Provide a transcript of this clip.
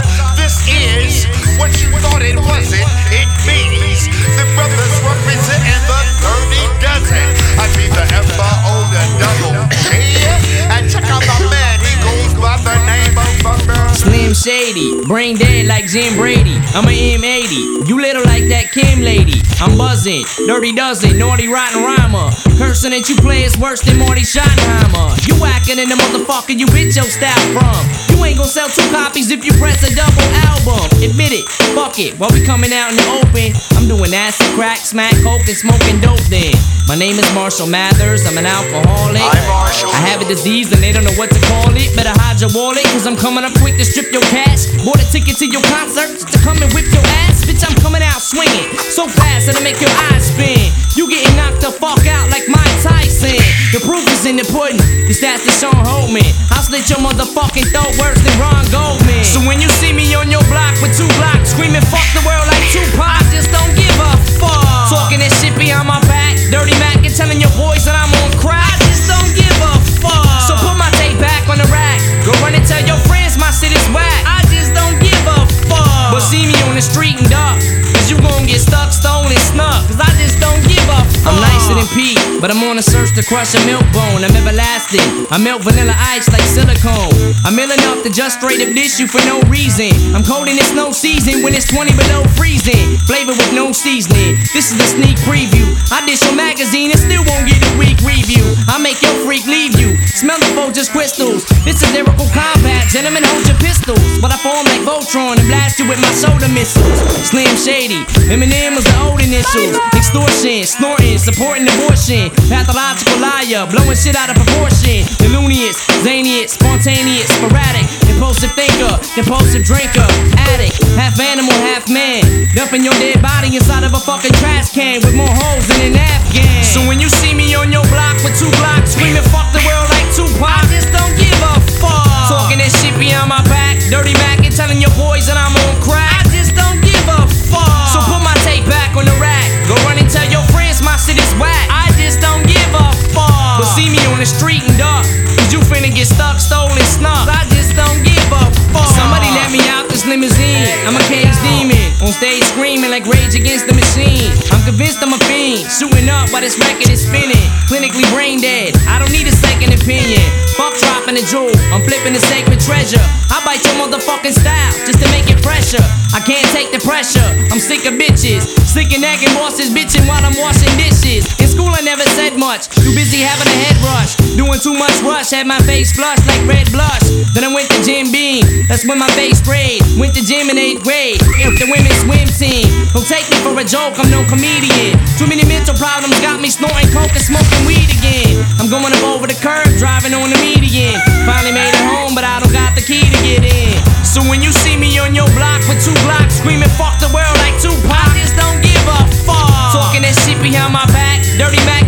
son, this is what you thought it wasn't. It means the brothers representing the 30 dozen. I be the F-O, the double G. And check out my man, he goes by the name of Slim Shady, brain dead like Jim Brady. I'm a M80, you little like that Kim lady. I'm buzzing, dirty dozen, naughty rotten rhymer. Cursing that you play is worse than Marty Schottenheimer. You whacking in the motherfucker you bitch your style from. You ain't gon' sell 2 copies if you press a double album. Admit it, fuck it, while we coming out in the open. I'm doing acid, crack, smack, coke, and smoking dope then. My name is Marshall Mathers, I'm an alcoholic. I'm Marshall. I have a disease and they don't know what to call it. Better hide your wallet, cause I'm coming up quick to strip your cash. Bought a ticket to your concert to come and whip your ass. Bitch, I'm coming out swinging so fast that'll make your eyes spin. You getting knocked the fuck out like Mike Tyson. The proof is in the pudding, this that's the Sean Holtman. I'll slit your motherfucking throat worse than Ron Goldman. So when you see me on your block with 2 blocks screaming fuck the world like Tupac, I just don't give a fuck. Talking that shit behind my back, Dirty Mac and telling your boys that I'm on crack, I just don't give a fuck. So put my tape back on the rack, go run and tell your friends my shit is whack, I just don't give a fuck. But see me on the street and duck, cause you gon' get stuck, stolen, snuck, cause I just don't give a fuck. I'm nicer than Pete, but I'm on a search to crush a milk bone. I'm everlasting, I melt vanilla ice like silicone. I'm ill enough to just straight up dish you for no reason. I'm cold in it's no season when it's 20 below freezing. Flavor with no seasoning, this is the sneak preview. I dish your magazine and still won't get a weak review. I make your freak leave you, smell the Folgers crystals. This is lyrical combat, gentlemen hold your pistols. But I form like Voltron and blast you with my soda missiles. Slim Shady, Eminem was the old initials. Extortion, snorting, supporting abortion. Pathological liar, blowing shit out of proportion. Delunious, zanious, spontaneous, sporadic. Impulsive thinker, compulsive drinker. Addict, half animal, half man. Dumping your dead body inside of a fucking trash can with more holes than an Afghan. So when you see me on your block with 2 blocks screaming fuck the world like Tupac, I just don't give a fuck. Talking that shit behind my back, Dirty Mac and telling your boys that I'm on crack, I just don't give a fuck. So put my tape back on the rack, go run and tell your friends my shit is whack, I just don't give a fuck. But see me on the street and duck, cause you finna get stuck, stolen, snuck, I just don't give a fuck. Somebody let me out this limousine, I'm a cage demon, on stage screaming like Rage Against the Machine. I'm convinced I'm a fiend, shooting up while this record is spinning. Clinically brain dead, I don't need a second opinion. Fuck dropping a jewel, I'm flipping the sacred treasure. I bite your motherfucking style just to make it fresher. I can't take the pressure, I'm sick of bitches, sick of nagging bosses bitching while I'm washing dishes. In school I never said much, too busy having a head rush, doing too much rush, had my face flushed like red blush. Then I went to Jim Beam, that's when my face sprayed. Went to gym in 8th grade, if the women's swim team. Don't take me for a joke, I'm no comedian. Too many mental problems got me snorting coke and smoking weed again. I'm going up over the curb, driving on the median. Finally made it home, but I don't got the key to get in. So when you see me on your block with 2 blocks screaming fuck the world like Tupac, I just don't give a fuck. Talking that shit behind my back, Dirty Mac